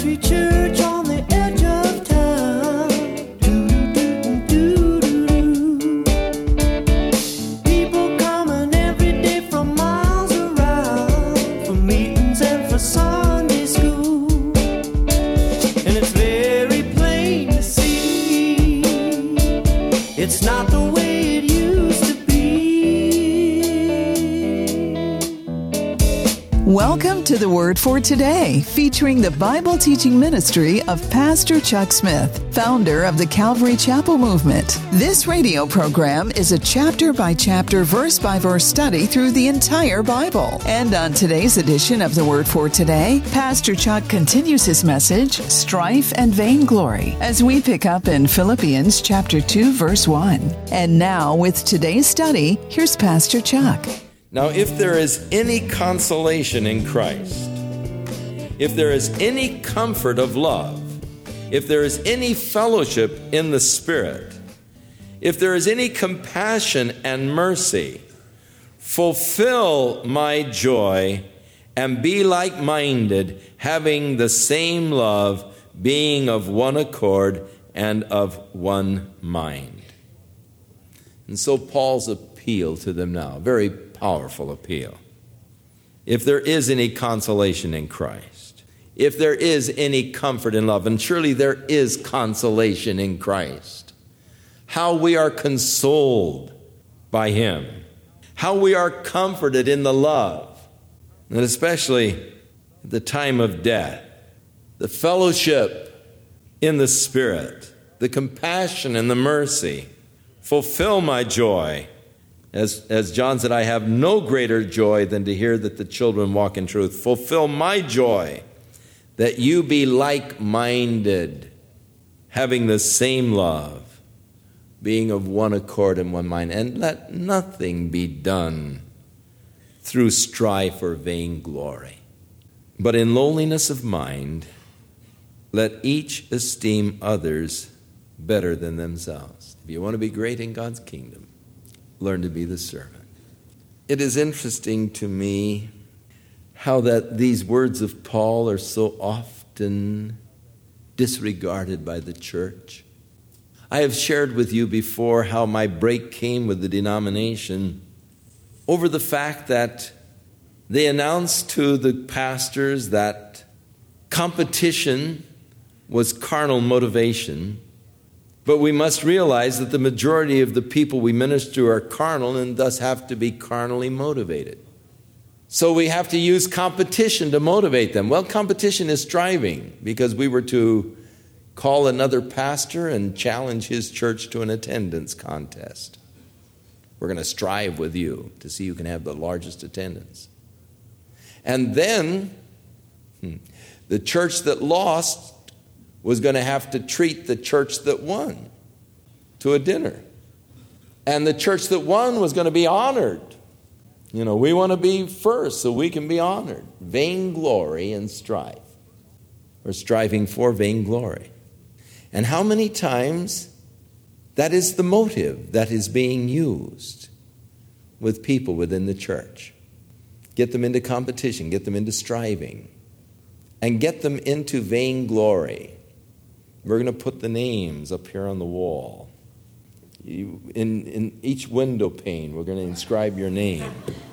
country church on the edge of town. People coming every day from miles around for meetings and for Sunday school. And it's very plain to see it's not the way it used to be. Welcome to the Word for Today, featuring the Bible teaching ministry of Pastor Chuck Smith, founder of the Calvary Chapel Movement. This radio program is a chapter-by-chapter, verse-by-verse study through the entire Bible. And on today's edition of the Word for Today, Pastor Chuck continues his message, Strife and Vainglory, as we pick up in Philippians chapter 2, verse 1. And now, with today's study, here's Pastor Chuck. Now, if there is any consolation in Christ, if there is any comfort of love, if there is any fellowship in the Spirit, if there is any compassion and mercy, fulfill my joy and be like-minded, having the same love, being of one accord and of one mind. And so Paul's appeal to them now, very powerful appeal. If there is any consolation in Christ, if there is any comfort in love, and surely there is consolation in Christ, how we are consoled by Him, how we are comforted in the love, and especially at the time of death, the fellowship in the Spirit, the compassion and the mercy. Fulfill my joy. As John said, I have no greater joy than to hear that the children walk in truth. Fulfill my joy, that you be like-minded, having the same love, being of one accord and one mind. And let nothing be done through strife or vainglory, but in lowliness of mind, let each esteem others better than themselves. If you want to be great in God's kingdom, learn to be the servant. It is interesting to me how that these words of Paul are so often disregarded by the church. I have shared with you before how my break came with the denomination over the fact that they announced to the pastors that competition was carnal motivation. But we must realize that the majority of the people we minister to are carnal and thus have to be carnally motivated. So we have to use competition to motivate them. Well, competition is striving, because we were to call another pastor and challenge his church to an attendance contest. We're going to strive with you to see who can have the largest attendance. And then the church that lost was going to have to treat the church that won to a dinner. And the church that won was going to be honored. You know, we want to be first so we can be honored. Vainglory and strife. We're striving for vainglory. And how many times that is the motive that is being used with people within the church. Get them into competition, get them into striving, and get them into vainglory. We're going to put the names up here on the wall. In each window pane, we're going to inscribe your name.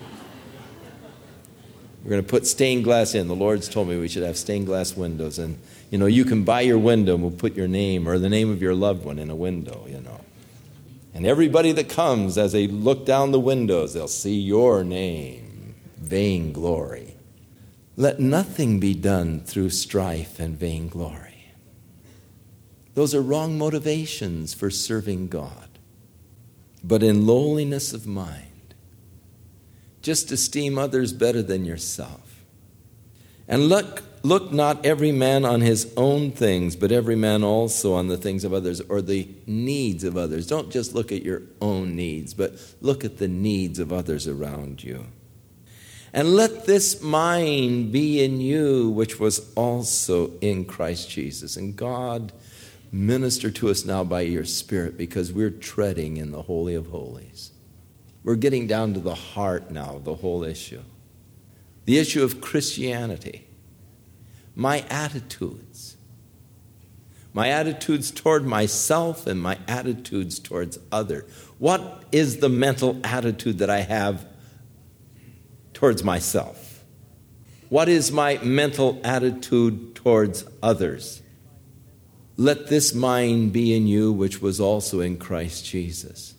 We're going to put stained glass in. The Lord's told me we should have stained glass windows. And, you can buy your window and we'll put your name or the name of your loved one in a window, And everybody that comes, as they look down the windows, they'll see your name. Vainglory. Let nothing be done through strife and vainglory. Those are wrong motivations for serving God. But in lowliness of mind, just esteem others better than yourself. And look not every man on his own things, but every man also on the things of others, or the needs of others. Don't just look at your own needs, but look at the needs of others around you. And let this mind be in you, which was also in Christ Jesus. And God, minister to us now by your Spirit, because we're treading in the Holy of Holies. We're getting down to the heart now of the whole issue. The issue of Christianity. my attitudes. My attitudes toward myself and my attitudes towards others. What is the mental attitude that I have towards myself? What is my mental attitude towards others? Let this mind be in you, which was also in Christ Jesus.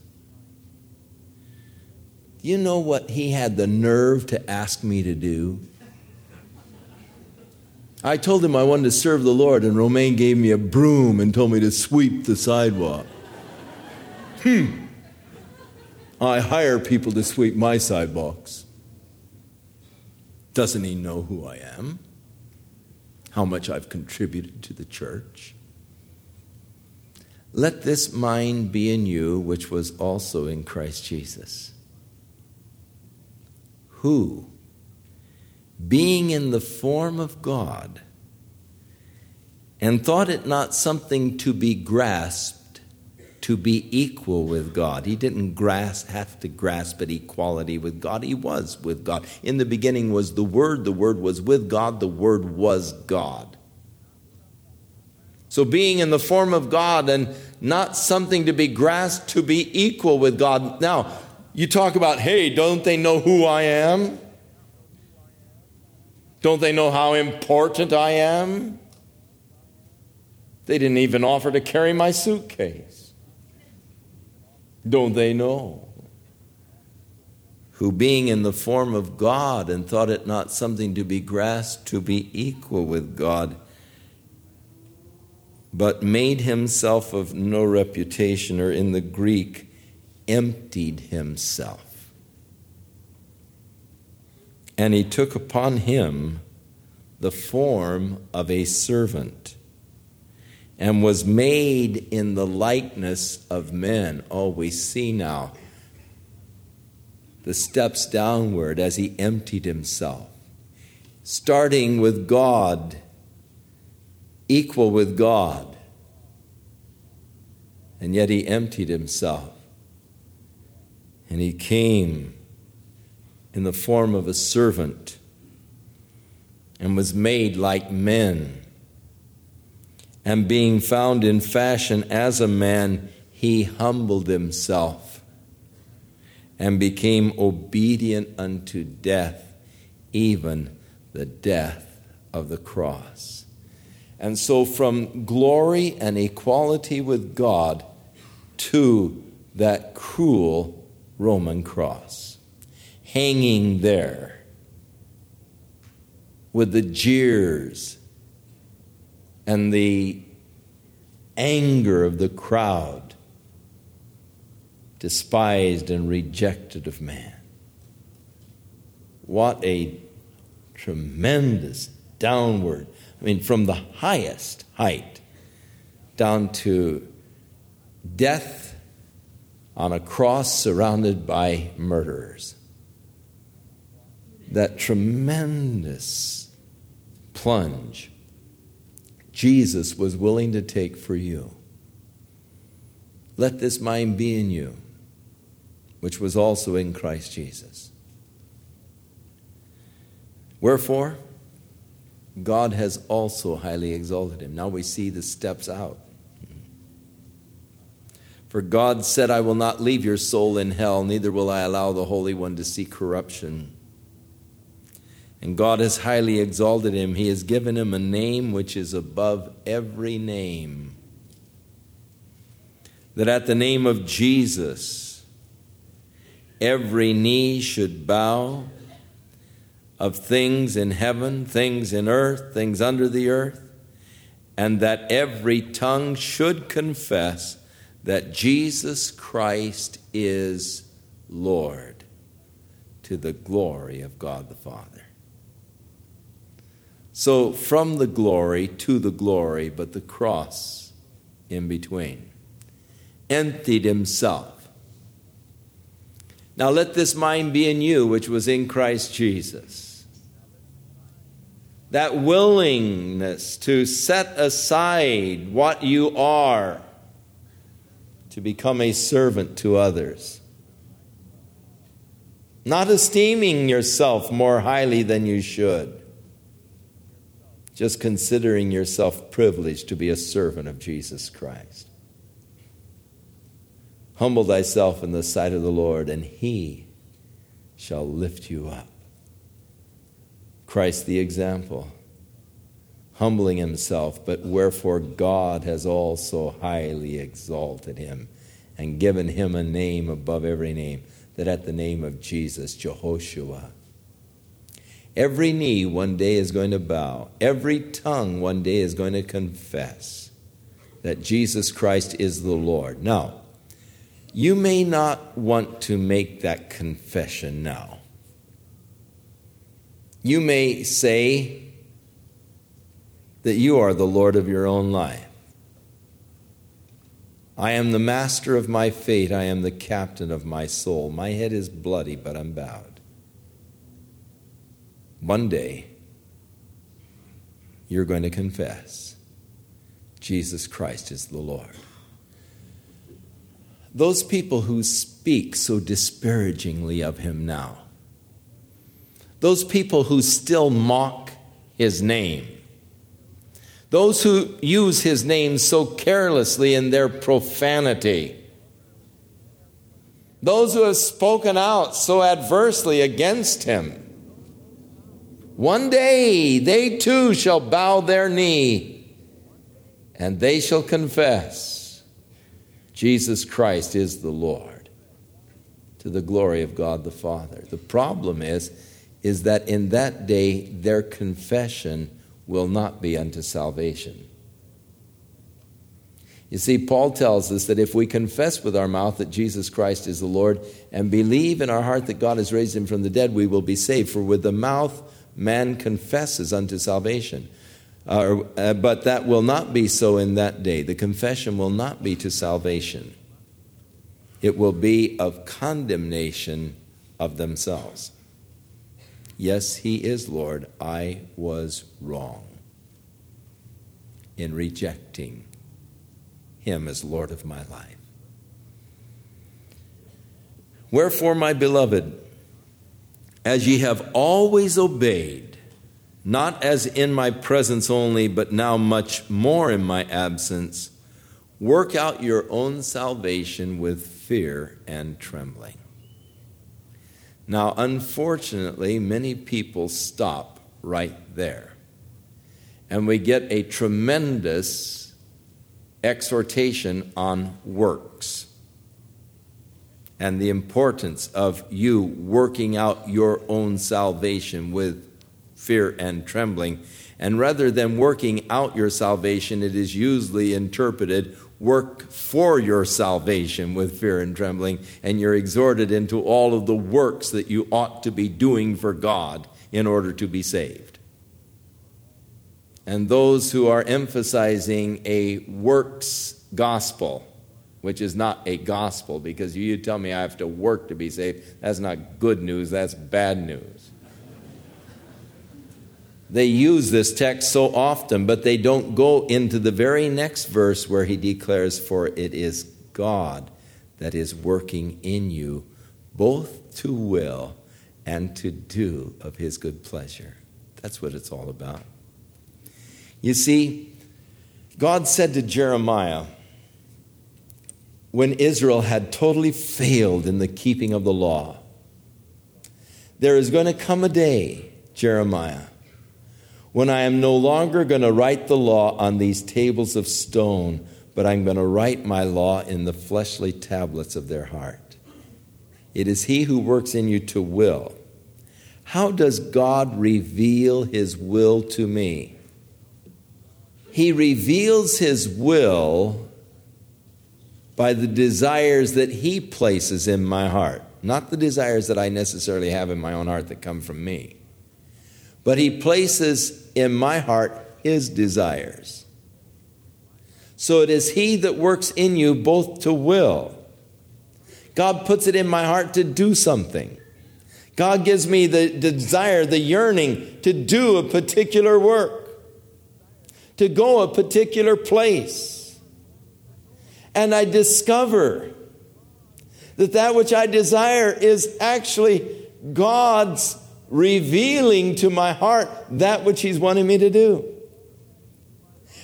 You know what he had the nerve to ask me to do? I told him I wanted to serve the Lord, and Romaine gave me a broom and told me to sweep the sidewalk. I hire people to sweep my sidewalks. Doesn't he know who I am? How much I've contributed to the church? Let this mind be in you, which was also in Christ Jesus, who, being in the form of God, and thought it not something to be grasped, to be equal with God. He didn't have to grasp at equality with God. He was with God. In the beginning was the Word was with God, the Word was God. So being in the form of God and not something to be grasped, to be equal with God. Now, you talk about, hey, don't they know who I am? Don't they know how important I am? They didn't even offer to carry my suitcase. Don't they know? Who being in the form of God and thought it not something to be grasped, to be equal with God, but made himself of no reputation, or in the Greek, emptied himself. And he took upon him the form of a servant, and was made in the likeness of men. Oh, we see now the steps downward as he emptied himself, starting with God, equal with God, and yet he emptied himself, and he came in the form of a servant and was made like men, and being found in fashion as a man, he humbled himself and became obedient unto death, even the death of the cross. And so from glory and equality with God to that cruel Roman cross, hanging there with the jeers and the anger of the crowd, despised and rejected of man. What a tremendous downward, from the highest height down to death on a cross surrounded by murderers. That tremendous plunge Jesus was willing to take for you. Let this mind be in you, which was also in Christ Jesus. Wherefore, God has also highly exalted him. Now we see the steps out. For God said, I will not leave your soul in hell, neither will I allow the Holy One to see corruption. And God has highly exalted him. He has given him a name which is above every name, that at the name of Jesus every knee should bow, of things in heaven, things in earth, things under the earth, and that every tongue should confess that Jesus Christ is Lord, to the glory of God the Father. So from the glory to the glory, but the cross in between. Emptied himself. Now let this mind be in you, which was in Christ Jesus. That willingness to set aside what you are to become a servant to others. Not esteeming yourself more highly than you should. just considering yourself privileged to be a servant of Jesus Christ. Humble thyself in the sight of the Lord, and he shall lift you up. Christ the example, humbling himself, but wherefore God has also highly exalted him and given him a name above every name, that at the name of Jesus, Jehoshua, every knee one day is going to bow, every tongue one day is going to confess that Jesus Christ is the Lord. Now, you may not want to make that confession now. You may say that you are the Lord of your own life. I am the master of my fate. I am the captain of my soul. My head is bloody, but I'm bowed. One day, you're going to confess Jesus Christ is the Lord. Those people who speak so disparagingly of him now, those people who still mock his name, those who use his name so carelessly in their profanity, those who have spoken out so adversely against him, one day they too shall bow their knee and they shall confess Jesus Christ is the Lord, to the glory of God the Father. The problem is that in that day their confession will not be unto salvation. You see, Paul tells us that if we confess with our mouth that Jesus Christ is the Lord and believe in our heart that God has raised him from the dead, we will be saved. For with the mouth man confesses unto salvation. But that will not be so in that day. The confession will not be to salvation. It will be of condemnation of themselves. Yes, he is Lord. I was wrong in rejecting him as Lord of my life. Wherefore, my beloved, as ye have always obeyed, not as in my presence only, but now much more in my absence, work out your own salvation with fear and trembling. Now, unfortunately, many people stop right there. And we get a tremendous exhortation on works and the importance of you working out your own salvation with fear and trembling. And rather than working out your salvation, it is usually interpreted, work for your salvation with fear and trembling, and you're exhorted into all of the works that you ought to be doing for God in order to be saved. And those who are emphasizing a works gospel, which is not a gospel, because you tell me I have to work to be saved, that's not good news, that's bad news. They use this text so often, but they don't go into the very next verse where he declares, for it is God that is working in you, both to will and to do of his good pleasure. That's what it's all about. You see, God said to Jeremiah, when Israel had totally failed in the keeping of the law, there is going to come a day, Jeremiah, when I am no longer going to write the law on these tables of stone, but I'm going to write my law in the fleshly tablets of their heart. It is he who works in you to will. How does God reveal his will to me? He reveals his will by the desires that he places in my heart, not the desires that I necessarily have in my own heart that come from me. But he places in my heart his desires. So it is he that works in you both to will. God puts it in my heart to do something. God gives me the desire, the yearning to do a particular work, to go a particular place. And I discover that which I desire is actually God's revealing to my heart that which he's wanting me to do.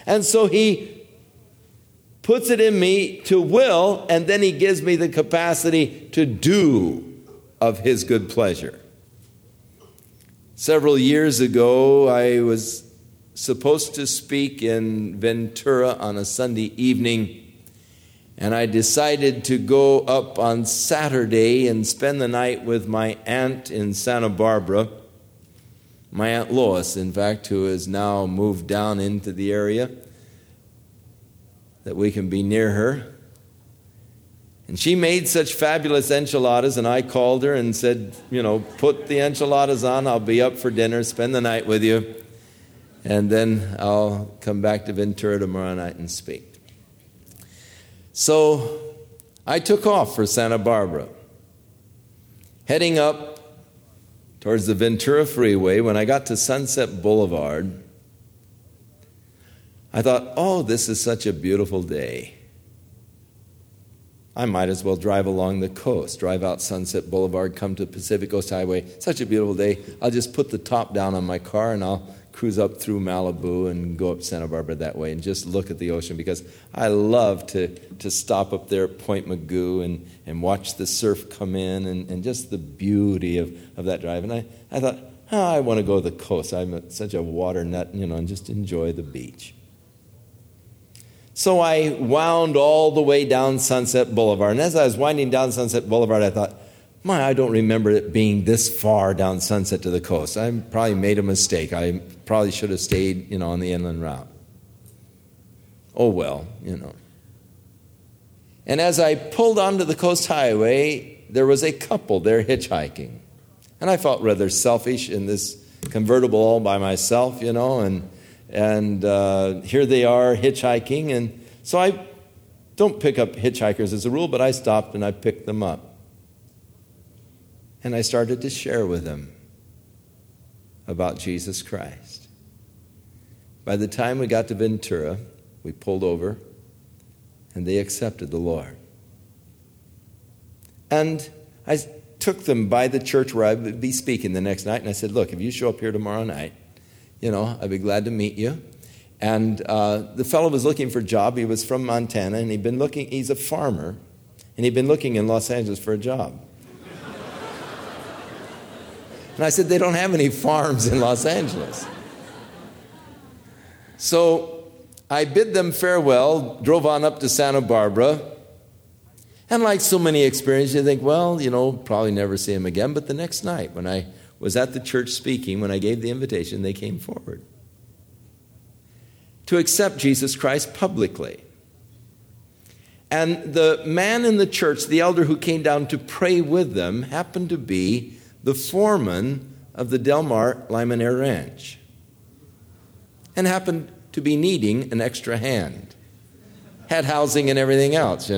And so he puts it in me to will, and then he gives me the capacity to do of his good pleasure. Several years ago, I was supposed to speak in Ventura on a Sunday evening, and I decided to go up on Saturday and spend the night with my aunt in Santa Barbara. My Aunt Lois, in fact, who has now moved down into the area, that we can be near her. And she made such fabulous enchiladas, and I called her and said, put the enchiladas on, I'll be up for dinner, spend the night with you, and then I'll come back to Ventura tomorrow night and speak. So I took off for Santa Barbara, heading up towards the Ventura Freeway. When I got to Sunset Boulevard, I thought, oh, this is such a beautiful day. I might as well drive along the coast, drive out Sunset Boulevard, come to Pacific Coast Highway. Such a beautiful day. I'll just put the top down on my car and I'll cruise up through Malibu and go up Santa Barbara that way and just look at the ocean, because I love to stop up there at Point Magoo and watch the surf come in and just the beauty of that drive. And I thought, I want to go to the coast. I'm such a water nut, and just enjoy the beach. So I wound all the way down Sunset Boulevard. And as I was winding down Sunset Boulevard, I thought, I don't remember it being this far down Sunset to the coast. I probably made a mistake. I probably should have stayed, on the inland route. Oh, well, And as I pulled onto the coast highway, there was a couple there hitchhiking. And I felt rather selfish in this convertible all by myself, and here they are hitchhiking. And so I don't pick up hitchhikers as a rule, but I stopped and I picked them up. And I started to share with them about Jesus Christ. By the time we got to Ventura, we pulled over, and they accepted the Lord. And I took them by the church where I would be speaking the next night, and I said, look, if you show up here tomorrow night, I'd be glad to meet you. And the fellow was looking for a job. He was from Montana, and he's a farmer, and he'd been looking in Los Angeles for a job. And I said, they don't have any farms in Los Angeles. So I bid them farewell, drove on up to Santa Barbara. And like so many experiences, you think, probably never see him again. But the next night, when I was at the church speaking, when I gave the invitation, they came forward to accept Jesus Christ publicly. And the man in the church, the elder who came down to pray with them, happened to be the foreman of the Del Mar Limoneira Ranch, and happened to be needing an extra hand. Had housing and everything else,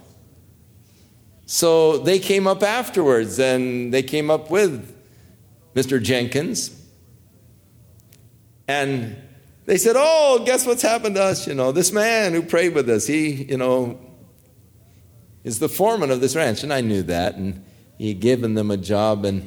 So they came up afterwards, and they came up with Mr. Jenkins, and they said, oh, guess what's happened to us? This man who prayed with us, he, is the foreman of this ranch. And I knew that, and he had given them a job. And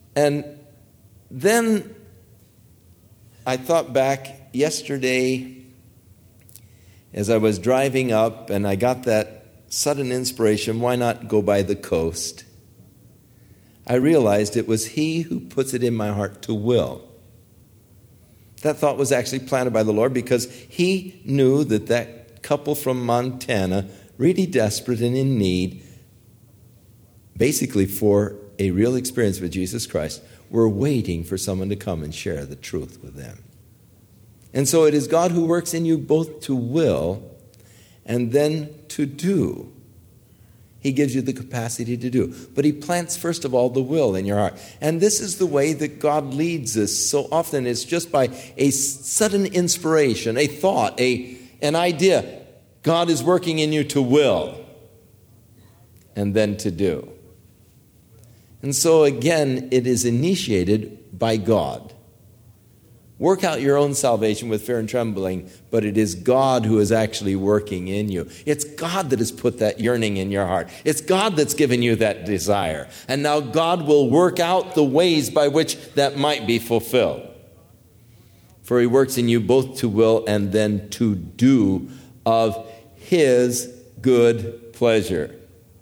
then I thought back yesterday as I was driving up, and I got that sudden inspiration, why not go by the coast? I realized it was he who puts it in my heart to will. That thought was actually planted by the Lord, because he knew that couple from Montana, really desperate and in need, basically for a real experience with Jesus Christ, were waiting for someone to come and share the truth with them. And so it is God who works in you both to will and then to do. He gives you the capacity to do. But he plants, first of all, the will in your heart. And this is the way that God leads us. So often it's just by a sudden inspiration, a thought, an idea. God is working in you to will and then to do. And so again, it is initiated by God. Work out your own salvation with fear and trembling, but it is God who is actually working in you. It's God that has put that yearning in your heart. It's God that's given you that desire. And now God will work out the ways by which that might be fulfilled. For he works in you both to will and then to do of his good pleasure.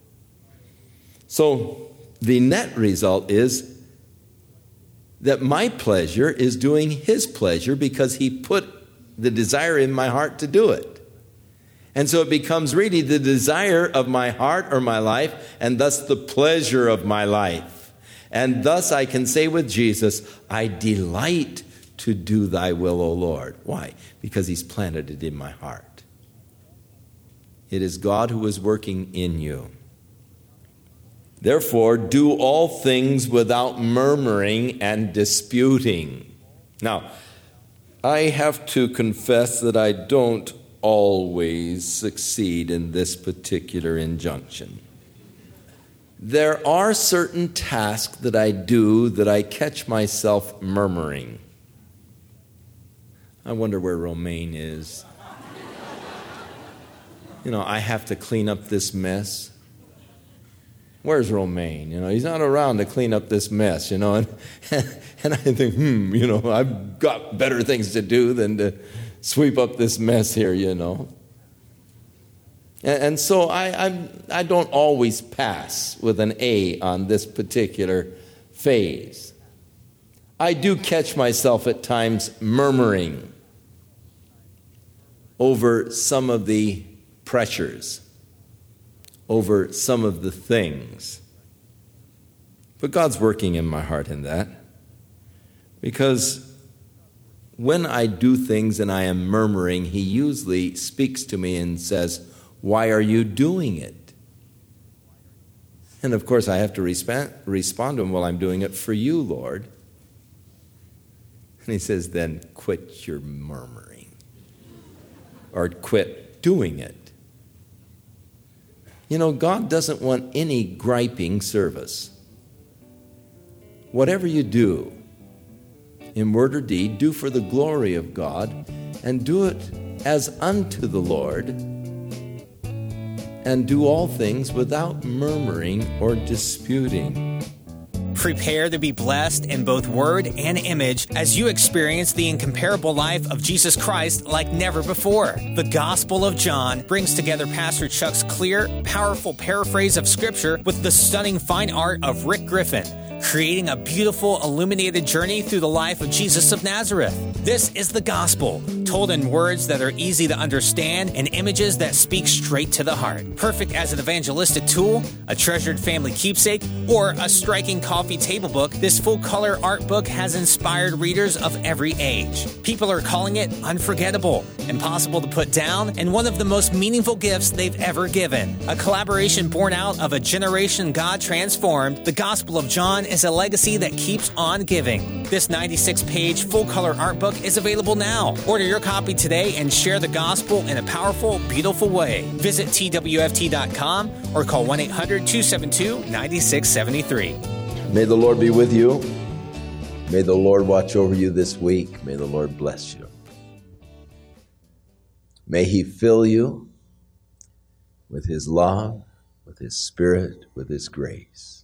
So the net result is that my pleasure is doing his pleasure because he put the desire in my heart to do it. And so it becomes really the desire of my heart or my life, and thus the pleasure of my life. And thus I can say with Jesus, I delight to do thy will, O Lord. Why? Because he's planted it in my heart. It is God who is working in you. Therefore, do all things without murmuring and disputing. Now, I have to confess that I don't always succeed in this particular injunction. There are certain tasks that I do that I catch myself murmuring. I wonder where Romaine is. I have to clean up this mess. Where's Romaine? He's not around to clean up this mess, and I think, I've got better things to do than to sweep up this mess here, And so I don't always pass with an A on this particular phase. I do catch myself at times murmuring over some of the pressures, over some of the things. But God's working in my heart in that, because when I do things and I am murmuring, he usually speaks to me and says, why are you doing it? And of course I have to respond to him, well, I'm doing it for you, Lord. And he says, then quit your murmuring, or quit doing it. God doesn't want any griping service. Whatever you do, in word or deed, do for the glory of God, and do it as unto the Lord, and do all things without murmuring or disputing. Prepare to be blessed in both word and image as you experience the incomparable life of Jesus Christ like never before. The Gospel of John brings together Pastor Chuck's clear, powerful paraphrase of Scripture with the stunning fine art of Rick Griffin, creating a beautiful, illuminated journey through the life of Jesus of Nazareth. This is the Gospel, told in words that are easy to understand and images that speak straight to the heart. Perfect as an evangelistic tool, a treasured family keepsake, or a striking coffee table book, this full-color art book has inspired readers of every age. People are calling it unforgettable, impossible to put down, and one of the most meaningful gifts they've ever given. A collaboration born out of a generation God transformed, the Gospel of John is a legacy that keeps on giving. This 96-page full-color art book is available now. Order your copy today and share the gospel in a powerful, beautiful way. Visit twft.com or call 1-800-272-9673. May the Lord be with you. May the Lord watch over you this week. May the Lord bless you. May he fill you with his love, with his spirit, with his grace,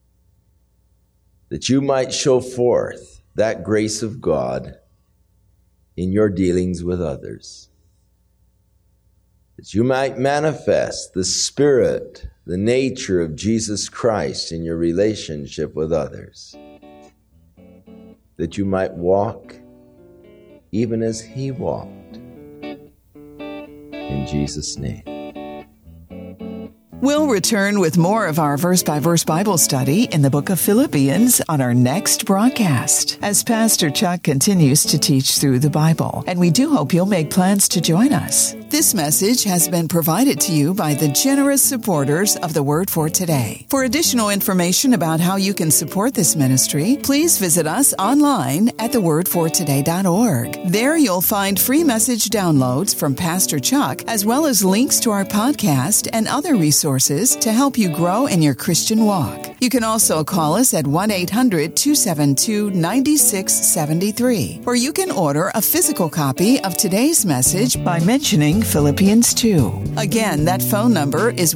that you might show forth that grace of God in your dealings with others, that you might manifest the spirit, the nature of Jesus Christ in your relationship with others, that you might walk even as he walked. In Jesus' name. We'll return with more of our verse-by-verse Bible study in the book of Philippians on our next broadcast, as Pastor Chuck continues to teach through the Bible, and we do hope you'll make plans to join us. This message has been provided to you by the generous supporters of the Word for Today. For additional information about how you can support this ministry, please visit us online at thewordfortoday.org. There you'll find free message downloads from Pastor Chuck, as well as links to our podcast and other resources to help you grow in your Christian walk. You can also call us at 1-800-272-9673, or you can order a physical copy of today's message by mentioning reading Philippians 2. Again, that phone number is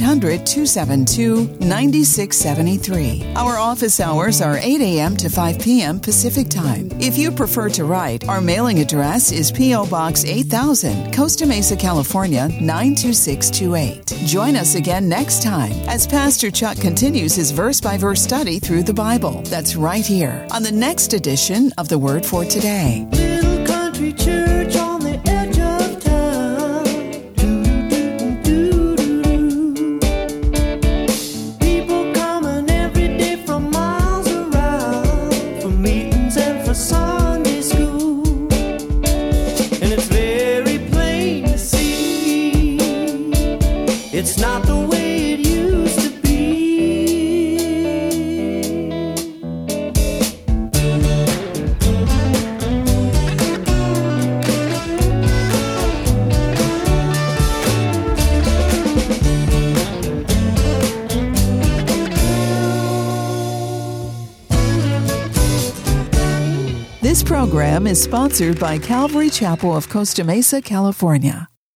1-800-272-9673. Our office hours are 8 a.m. to 5 p.m. Pacific Time. If you prefer to write, our mailing address is P.O. Box 8000, Costa Mesa, California, 92628. Join us again next time as Pastor Chuck continues his verse-by-verse study through the Bible. That's right here on the next edition of The Word for Today. Little country church on the edge of town. Do-do-do-do-do-do. People coming every day from miles around for meetings and for Sunday school. And it's very plain to see it's not the way it used to be. This program is sponsored by Calvary Chapel of Costa Mesa, California.